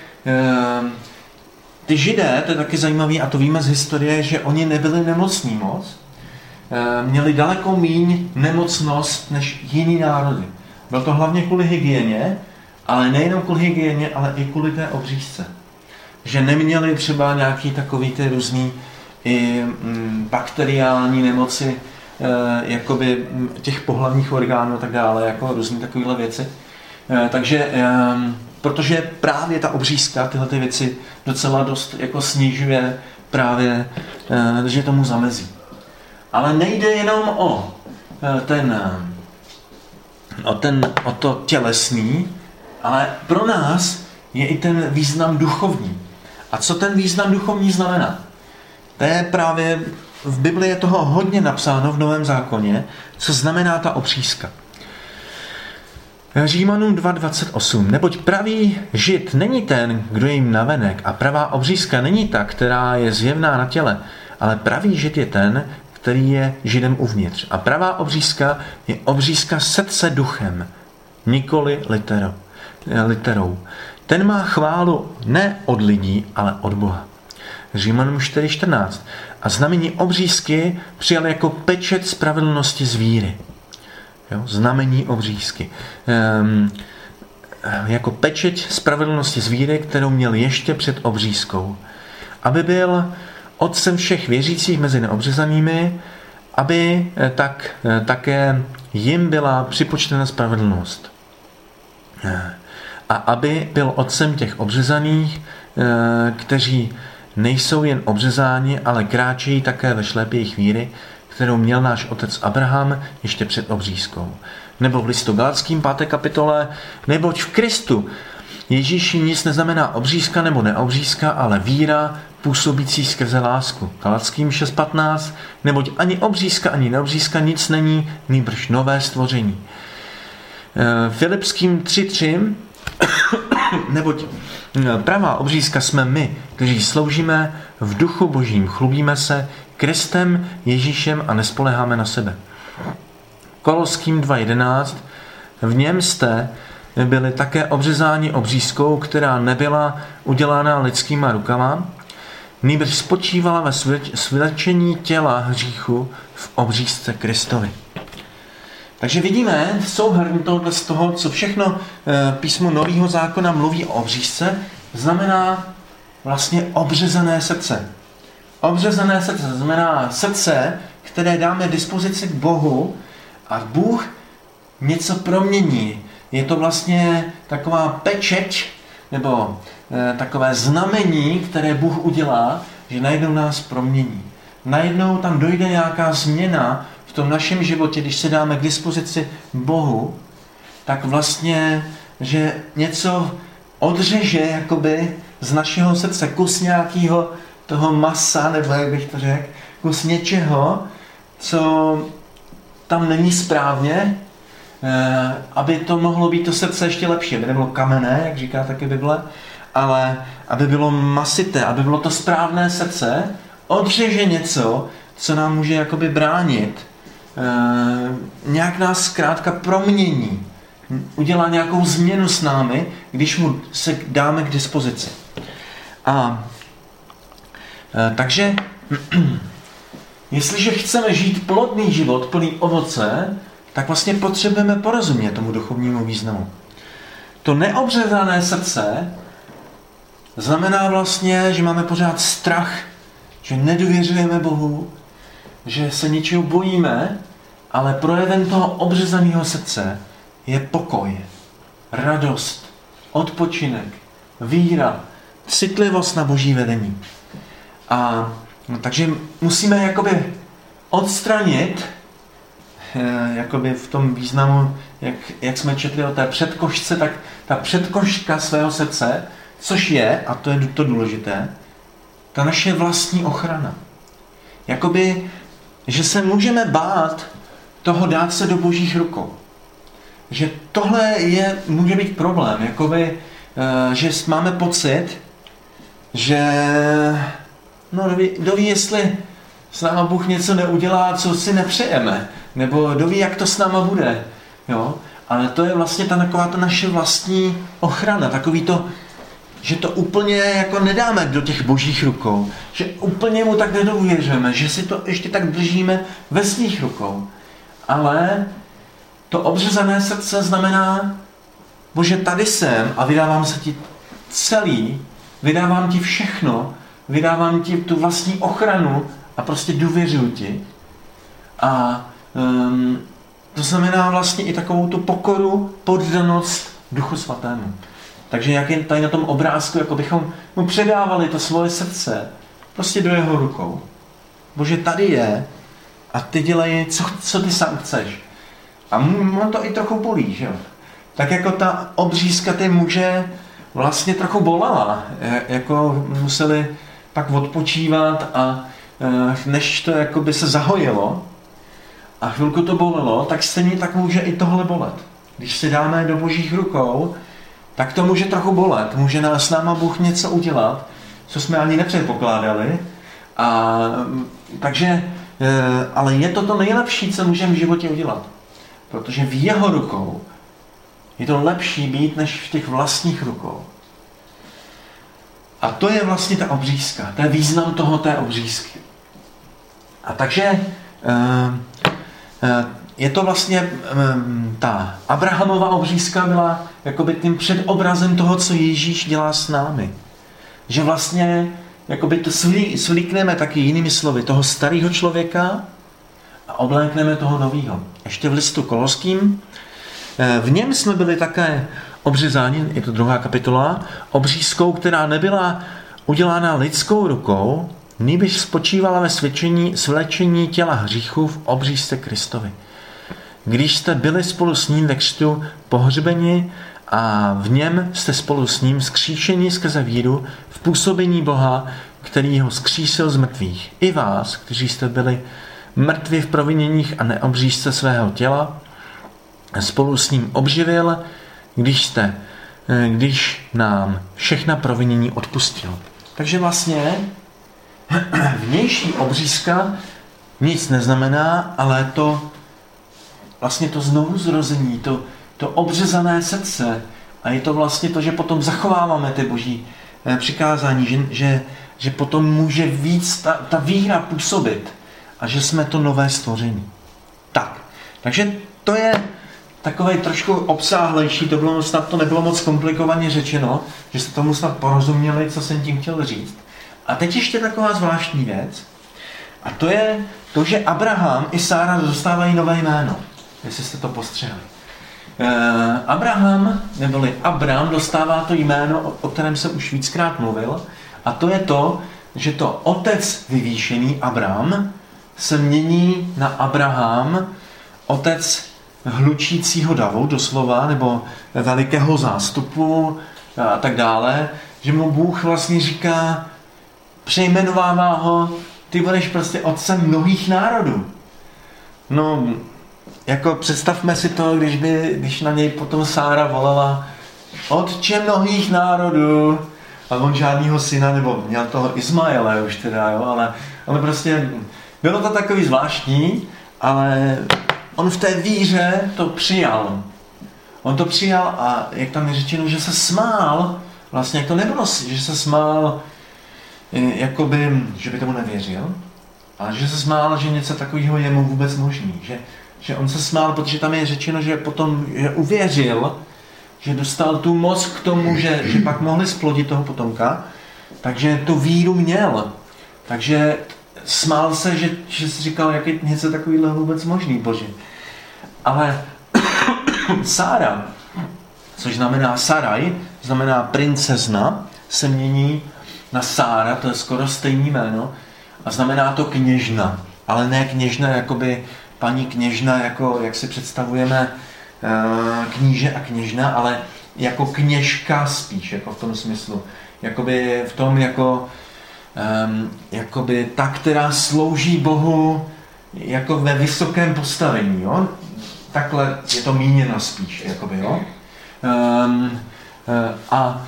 ty Židé, to je taky zajímavé, a to víme z historie, že oni nebyli nemocní moc, e, měli daleko míň nemocnost než jiný národy. Bylo to hlavně kvůli hygieně, ale nejenom kvůli hygieně, ale i kvůli té obřízce. Že neměli třeba nějaký takový ty různý i mm, bakteriální nemoci, e, jakoby těch pohlavních orgánů a tak dále, jako různý takovéhle věci. E, takže, e, protože právě ta obřízka tyhle ty věci docela dost jako snižuje právě, e, že tomu zamezí. Ale nejde jenom o e, ten, o ten, o to tělesný, ale pro nás je i ten význam duchovní. A co ten význam duchovní znamená? To je právě, v Biblii je toho hodně napsáno v Novém zákoně, co znamená ta obřízka. Římanům dva dvacet osm. Neboť pravý Žid není ten, kdo je jim navenek, a pravá obřízka není ta, která je zjevná na těle, ale pravý Žid je ten, který je Židem uvnitř. A pravá obřízka je obřízka srdce duchem, nikoli litero, literou. Ten má chválu ne od lidí, ale od Boha. Římanům čtyři čtrnáct. A znamení obřízky přijal jako pečet spravedlnosti z víry. Jo? Znamení obřízky. Ehm, jako pečet spravedlnosti z víry, kterou měl ještě před obřízkou. Aby byl otcem všech věřících mezi neobřezanými, aby tak také jim byla připočtena spravedlnost. A aby byl otcem těch obřezaných, kteří nejsou jen obřezáni, ale kráčejí také ve šlépě jejich víry, kterou měl náš otec Abraham ještě před obřízkou. Nebo v listu Galatským páté kapitole, neboť v Kristu Ježíši nic neznamená obřízka nebo neobřízka, ale víra působící skrze lásku. Galatským šest patnáct, neboť ani obřízka, ani neobřízka nic není, nýbrž nové stvoření. Filipským tři tři, neboť pravá obřízka jsme my, kteří sloužíme v duchu božím, chlubíme se Kristem, Ježíšem a nespoléháme na sebe. Koloským dva jedenáct, v něm jste byli také obřezáni obřízkou, která nebyla udělána lidskýma rukama, nýbrž spočívala ve svlečení těla hříchu v obřízce Kristovi. Takže vidíme souhrn tohle z toho, co všechno písmo Nového zákona mluví o obřízce, znamená vlastně obřezané srdce. Obřezané srdce znamená srdce, které dáme dispozici k Bohu a Bůh něco promění. Je to vlastně taková pečeť nebo e, takové znamení, které Bůh udělá, že najednou nás promění. Najednou tam dojde nějaká změna v tom našem životě, když se dáme k dispozici Bohu, tak vlastně, že něco odřeže jakoby z našeho srdce, kus nějakého toho masa, nebo jak bych to řekl, kus něčeho, co tam není správně, aby to mohlo být to srdce ještě lepší, aby nebylo kamenné, jak říká taky Bible, ale aby bylo masité, aby bylo to správné srdce, odřeže něco, co nám může jakoby bránit. Nějak nás zkrátka promění. Udělá nějakou změnu s námi, když mu se dáme k dispozici. A takže jestliže chceme žít plodný život, plný ovoce, tak vlastně potřebujeme porozumět tomu duchovnímu významu. To neobřezané srdce znamená vlastně, že máme pořád strach, že nedůvěřujeme Bohu, že se něčeho bojíme, ale projevem toho obřezaného srdce je pokoj, radost, odpočinek, víra, citlivost na Boží vedení. A no, takže musíme jakoby odstranit jakoby v tom významu, jak, jak jsme četli o té předkošce, tak ta předkoška svého srdce, což je, a to je to důležité, ta naše vlastní ochrana. Jakoby, že se můžeme bát toho dát se do Božích rukou. Že tohle je, může být problém, jakoby, že máme pocit, že no, doví, doví, jestli s náma Bůh něco neudělá, co si nepřejeme, nebo doví, jak to s náma bude. Jo? Ale to je vlastně ta taková ta naše vlastní ochrana, takový to, že to úplně jako nedáme do těch Božích rukou, že úplně mu tak nedůvěřujeme, že si to ještě tak držíme ve svých rukou. Ale to obřezané srdce znamená, Bože, tady jsem a vydávám se ti celý, vydávám ti všechno, vydávám ti tu vlastní ochranu a prostě důvěřuji ti. A um, to znamená vlastně i takovou tu pokoru, poddanost Duchu Svatému. Takže jak je tady na tom obrázku, jako bychom mu předávali to svoje srdce prostě do jeho rukou. Bože, tady je a ty dělej, co, co ty sám chceš. A on to i trochu bolí, že jo? Tak jako ta obřízka ty muže vlastně trochu bolela. Jako museli pak odpočívat a než to jakoby se zahojilo a chvilku to bolelo, tak stejně tak může i tohle bolet. Když si dáme do Božích rukou, tak to může trochu bolet. Může nás s náma Bůh něco udělat, co jsme ani nepředpokládali. A, takže, ale je to to nejlepší, co můžeme v životě udělat. Protože v jeho rukou je to lepší být, než v těch vlastních rukou. A to je vlastně ta obřízka. To je význam toho té obřízky. A takže je to vlastně ta Abrahamova obřízka byla jakoby tím předobrazem toho, co Ježíš dělá s námi. Že vlastně jakoby to svlíkneme taky jinými slovy toho starého člověka a oblékneme toho nového. Ještě v listu Koloským. V něm jsme byli také obřezáni, je to druhá kapitola, obřízkou, která nebyla udělána lidskou rukou, nýbrž spočívala ve svědčení, svlečení těla hříchu v obřízce Kristovi. Když jste byli spolu s ním ve křtu pohřbeni a v něm jste spolu s ním vzkříšeni skrze víru v působení Boha, který ho vzkřísil z mrtvých. I vás, kteří jste byli mrtví v proviněních a neobřízce svého těla, spolu s ním obživil, když, jste, když nám všechna provinění odpustil. Takže vlastně vnější obřízka nic neznamená, ale to vlastně to znovuzrození, to, to obřezané srdce. A je to vlastně to, že potom zachováváme ty boží přikázání, že, že, že potom může víc ta, ta víra působit a že jsme to nové stvoření. Tak, takže to je takové trošku obsáhlejší, to bylo snad to nebylo moc komplikovaně řečeno, že jste tomu snad porozuměli, co jsem tím chtěl říct. A teď ještě taková zvláštní věc, a to je to, že Abraham i Sára dostávají nové jméno, jestli jste to postřehli. Eh, Abraham, neboli Abram, dostává to jméno, o kterém jsem už víckrát mluvil, a to je to, že to otec vyvýšený Abram se mění na Abraham, otec hlučícího davu, doslova, nebo velikého zástupu a tak dále, že mu Bůh vlastně říká, přejmenovává ho, ty budeš prostě otcem mnohých národů. No, jako představme si to, když by, když na něj potom Sára volala, otče mnohých národů, a on žádnýho syna, nebo měl toho Ismaela už teda, jo, ale, ale prostě bylo to takový zvláštní, ale on v té víře to přijal. On to přijal a jak tam je řečeno, že se smál, vlastně jak to nebylo, že se smál, jakoby, že by tomu nevěřil, ale že se smál, že něco takového je mu vůbec možný. Že, že on se smál, protože tam je řečeno, že potom že uvěřil, že dostal tu moc k tomu, že, že pak mohli splodit toho potomka, takže tu víru měl. Takže smál se, že, že si říkal, jak je něco takového vůbec možný, Bože. Ale Sára, což znamená Saraj, znamená princezna, se mění na Sára, to je skoro stejný jméno, a znamená to kněžna. Ale ne kněžna, jakoby paní kněžna, jako jak si představujeme kníže a kněžna, ale jako kněžka spíš, jako v tom smyslu. Jakoby v tom jako um, jakoby ta, která slouží Bohu jako ve vysokém postavení, jo? Takhle je to míněno spíš, jakoby, jo? Um, uh, a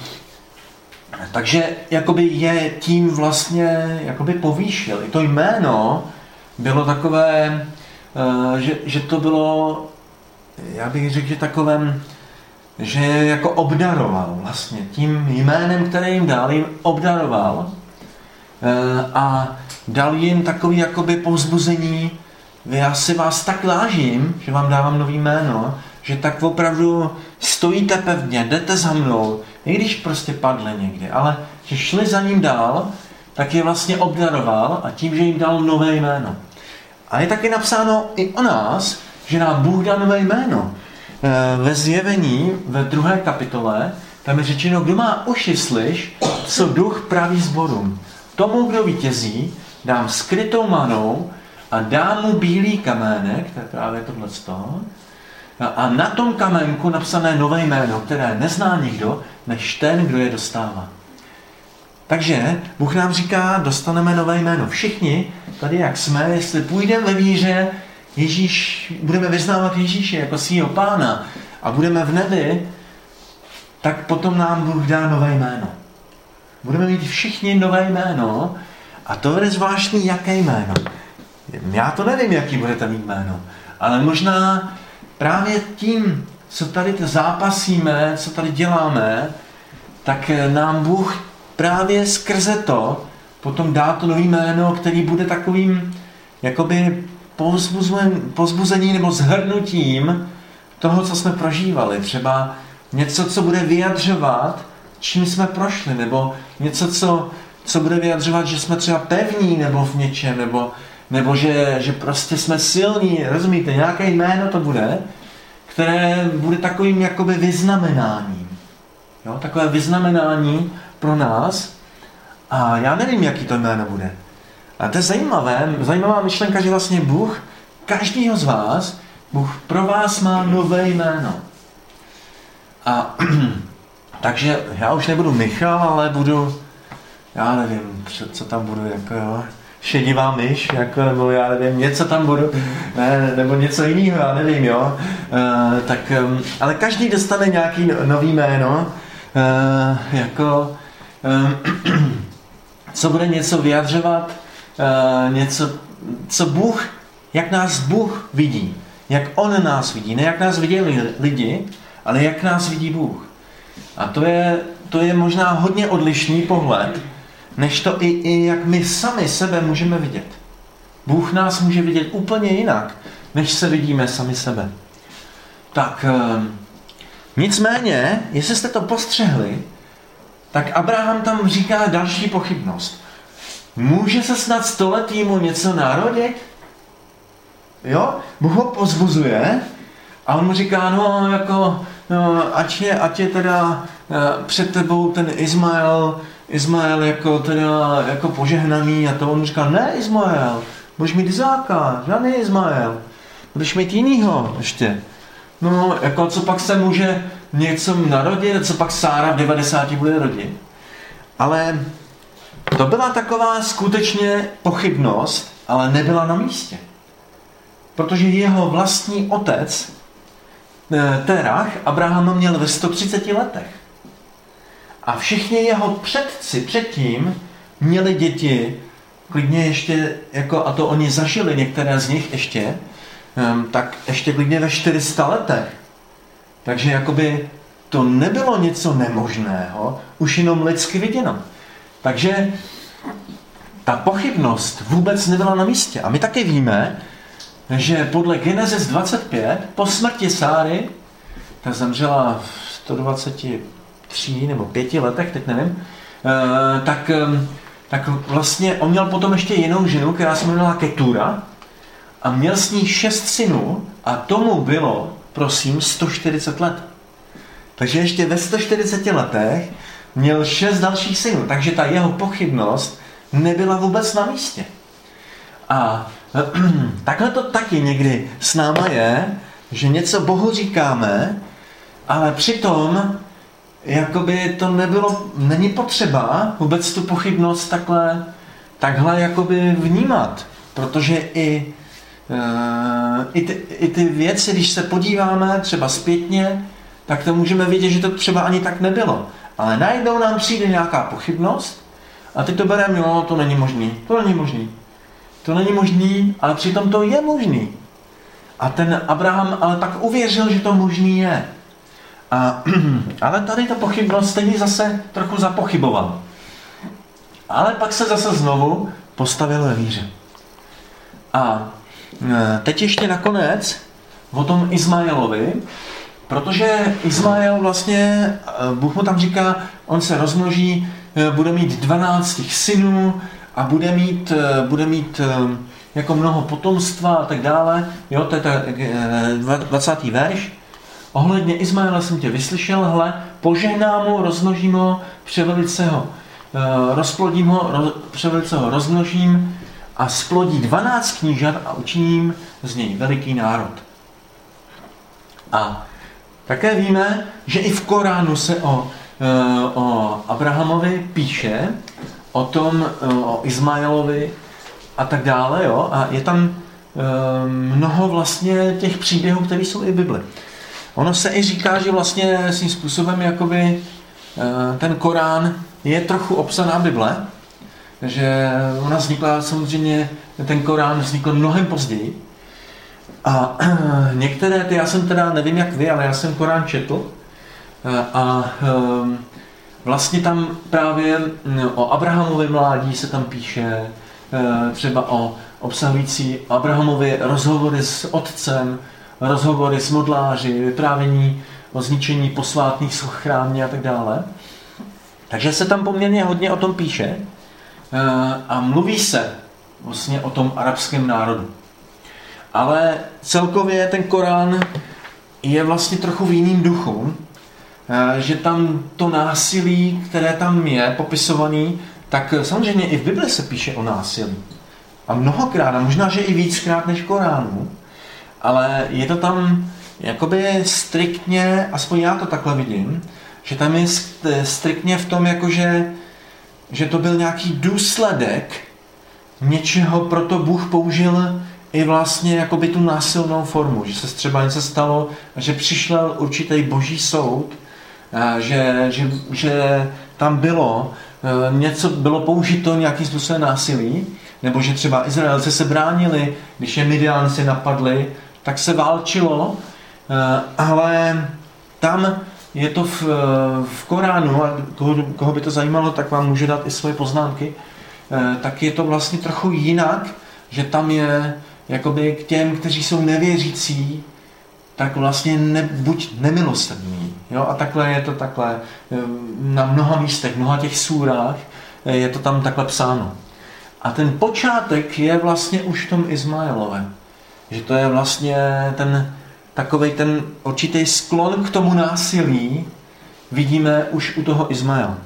takže jakoby je tím vlastně jakoby povýšil. I to jméno bylo takové, uh, že, že to bylo, já bych řekl, že takovém, že jako obdaroval vlastně tím jménem, které jim dal, jim obdaroval uh, a dal jim takový jakoby povzbuzení, já si vás tak vážím, že vám dávám nový jméno, že tak opravdu stojíte pevně, jdete za mnou, i když prostě padli někde, ale že šli za ním dál, tak je vlastně obdaroval a tím, že jim dal nové jméno. A je taky napsáno i o nás, že nám Bůh dá nové jméno. Ve Zjevení, ve druhé kapitole, tam je řečeno, kdo má uši, slyš, co duch praví sborům. Tomu, kdo vítězí, dám skrytou manou a dám mu bílý kamének, to je právě tohleto, a na tom kamenku napsané nové jméno, které nezná nikdo, než ten, kdo je dostává. Takže Bůh nám říká, dostaneme nové jméno. Všichni, tady jak jsme, jestli půjdeme ve víře, Ježíš, budeme vyznávat Ježíše jako svýho pána a budeme v nebi, tak potom nám Bůh dá nové jméno. Budeme mít všichni nové jméno a to je zvláštní, jaké jméno. Já to nevím, jaký budete mít jméno, ale možná právě tím, co tady zápasíme, co tady děláme, tak nám Bůh právě skrze to potom dá to nový jméno, který bude takovým jakoby povzbuzení nebo zhrnutím toho, co jsme prožívali. Třeba něco, co bude vyjadřovat, čím jsme prošli, nebo něco, co, co bude vyjadřovat, že jsme třeba pevní nebo v něčem, nebo, nebo že, že prostě jsme silní, rozumíte, nějaké jméno to bude, které bude takovým jakoby vyznamenáním. Jo? Takové vyznamenání pro nás a já nevím, jaký to jméno bude. A to je zajímavé, zajímavá myšlenka, že vlastně Bůh, každýho z vás, Bůh pro vás má nové jméno. A takže já už nebudu Michal, ale budu, já nevím, co tam budu, jako jo, šedivá myš, jako, nebo já nevím, něco tam budu, ne, nebo něco jiného, já nevím, jo. E, tak, ale každý dostane nějaký nový jméno, e, jako, e, co bude něco vyjadřovat, e, něco, co Bůh, jak nás Bůh vidí, jak on nás vidí. Ne jak nás viděli lidi, ale jak nás vidí Bůh. A to je, to je možná hodně odlišný pohled, než to i, i jak my sami sebe můžeme vidět. Bůh nás může vidět úplně jinak, než se vidíme sami sebe. Tak nicméně, jestli jste to postřehli, tak Abraham tam říká další pochybnost. Může se snad stoletýmu něco narodit? Jo? Bůh ho pozbuzuje a on mu říká, no jako, no, ať, je, ať je teda před tebou ten Izmael, Izmael jako teda jako požehnaný a to on mu říká, ne Izmael, budeš mít Izáka, žádný Izmael, budeš mít jinýho ještě. No, jako co pak se může něco narodit, co pak Sára v devadesáti bude rodit. Ale to byla taková skutečně pochybnost, ale nebyla na místě. Protože jeho vlastní otec, Terach, Abrahama měl ve sto třiceti letech. A všichni jeho předci předtím měli děti, klidně ještě, jako, a to oni zažili, některé z nich ještě, tak ještě klidně ve čtyři sta letech. Takže jakoby to nebylo něco nemožného, už jenom lidsky viděno. Takže ta pochybnost vůbec nebyla na místě. A my taky víme, že podle Genesis dvacet pět po smrti Sáry, ta zemřela v sto dvacet tři nebo pěti letech, teď nevím, tak, tak vlastně on měl potom ještě jinou ženu, která se jmenovala Ketura, a měl s ní šest synů a tomu bylo, prosím, sto čtyřicet let. Takže ještě ve sto čtyřiceti letech měl šest dalších synů. Takže ta jeho pochybnost nebyla vůbec na místě. A takhle to taky někdy s náma je, že něco Bohu říkáme, ale přitom jakoby to nebylo, není potřeba vůbec tu pochybnost takhle, takhle jakoby vnímat. Protože i Uh, i, ty, i ty věci, když se podíváme třeba zpětně, tak to můžeme vidět, že to třeba ani tak nebylo. Ale najednou nám přijde nějaká pochybnost a teď to bereme, jo, to není možný, to není možný. To není možný, ale přitom to je možný. A ten Abraham ale tak uvěřil, že to možný je. A, ale tady ta pochybnost stejně zase trochu zapochyboval. Ale pak se zase znovu postavil ve víře. A teď ještě nakonec o tom Izmaelovi, protože Izmael vlastně, Bůh mu tam říká, on se rozmnoží, bude mít dvanáct synů a bude mít, bude mít jako mnoho potomstva a tak dále. Jo, to je dvacátý verš. Ohledně Izmaela jsem tě vyslyšel, hle, požehnám ho, rozmnožím ho, převelice ho, rozplodím ho, roz, převelice ho rozmnožím, a splodí dvanáct knížat a učiním z něj veliký národ. A také víme, že i v Koránu se o, o Abrahamovi píše, o tom, o Izmaelovi a tak dále. Jo? A je tam mnoho vlastně těch příběhů, které jsou i v Bibli. Ono se i říká, že vlastně svým způsobem jakoby ten Korán je trochu obsaná Bible, že ona vznikla samozřejmě, ten Korán vznikl mnohem později. A některé, ty já jsem teda, nevím jak vy, ale já jsem Korán četl. A vlastně tam právě o Abrahamově mládí se tam píše, třeba o obsahující Abrahamovy rozhovory s otcem, rozhovory s modláři, vyprávění o zničení posvátných soch chrámě a tak dále. Takže se tam poměrně hodně o tom píše. A mluví se vlastně o tom arabském národu. Ale celkově ten Korán je vlastně trochu v jiným duchu, že tam to násilí, které tam je popisovaný, tak samozřejmě i v Bibli se píše o násilí. A mnohokrát, a možná, že i víckrát než v Koránu, ale je to tam jakoby striktně, aspoň já to takhle vidím, že tam je striktně v tom, jakože že to byl nějaký důsledek něčeho, proto Bůh použil i vlastně jakoby tu násilnou formu, že se třeba něco stalo, že přišel určitý boží soud, že, že, že tam bylo něco, bylo použito nějakým způsobem násilí, nebo že třeba Izraelci se bránili, když je Midiánci napadli, tak se válčilo, ale tam je to v, v Koránu, a koho, koho by to zajímalo, tak vám může dát i svoje poznámky, tak je to vlastně trochu jinak, že tam je jakoby k těm, kteří jsou nevěřící, tak vlastně ne, buď nemilosrdný. Jo? A takhle je to takhle na mnoha místech, mnoha těch súrách je to tam takhle psáno. A ten počátek je vlastně už v tom Izmaelove. Že to je vlastně ten takovej ten určitý sklon k tomu násilí vidíme už u toho Izmaela.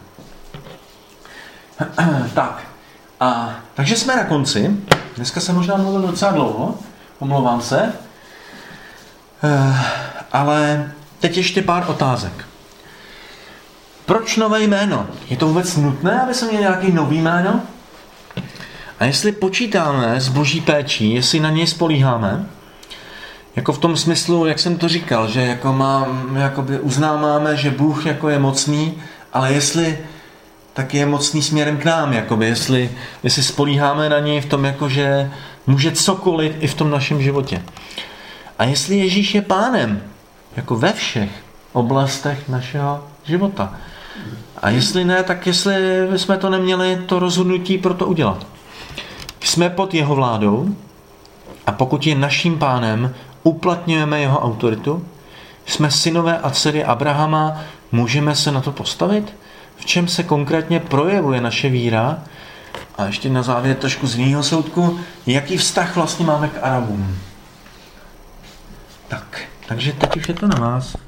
Tak. A, takže jsme na konci. Dneska jsem možná mluvil docela dlouho. Omlouvám se. Uh, ale teď ještě pár otázek. Proč nové jméno? Je to vůbec nutné, aby jsme měli nějaký nový jméno? A jestli počítáme s Boží péčí, jestli na něj spolíháme, jako v tom smyslu, jak jsem to říkal, že jako mám, jakoby uznáváme, že Bůh jako je mocný, ale jestli tak je mocný směrem k nám, jakoby, jestli, jestli spolíháme na něj v tom, jako, že může cokoliv i v tom našem životě. A jestli Ježíš je pánem, jako ve všech oblastech našeho života. A jestli ne, tak jestli jsme to neměli to rozhodnutí pro to udělat. Jsme pod jeho vládou a pokud je naším pánem, uplatňujeme jeho autoritu, jsme synové a dcery Abrahama, můžeme se na to postavit? V čem se konkrétně projevuje naše víra? A ještě na závěr trošku z jiného soudku, jaký vztah vlastně máme k Arabům? Tak, takže teď už je to na vás.